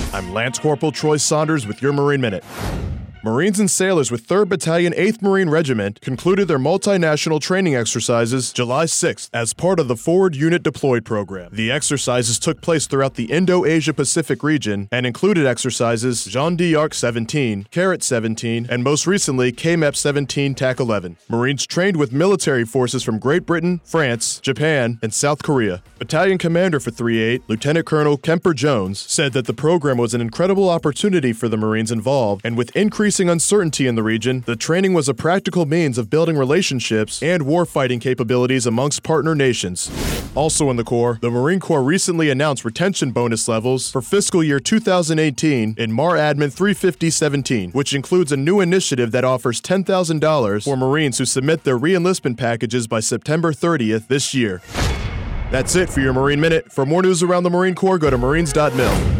I'm Lance Corporal Troy Saunders with your Marine Minute. Marines and sailors with 3rd Battalion, 8th Marine Regiment concluded their multinational training exercises July 6th as part of the Forward Unit Deployed program. The exercises took place throughout the Indo-Asia-Pacific region and included exercises Jeanne d'Arc 17, Carrot 17, and most recently KMEP 17 TAC 11. Marines trained with military forces from Great Britain, France, Japan, and South Korea. Battalion Commander for 3-8, Lieutenant Colonel Kemper Jones, said that the program was an incredible opportunity for the Marines involved, and with increasing uncertainty in the region, the training was a practical means of building relationships and warfighting capabilities amongst partner nations. Also in the Corps, the Marine Corps recently announced retention bonus levels for fiscal year 2018 in MAR Admin 350-17, which includes a new initiative that offers $10,000 for Marines who submit their re-enlistment packages by September 30th this year. That's it for your Marine Minute. For more news around the Marine Corps, go to marines.mil.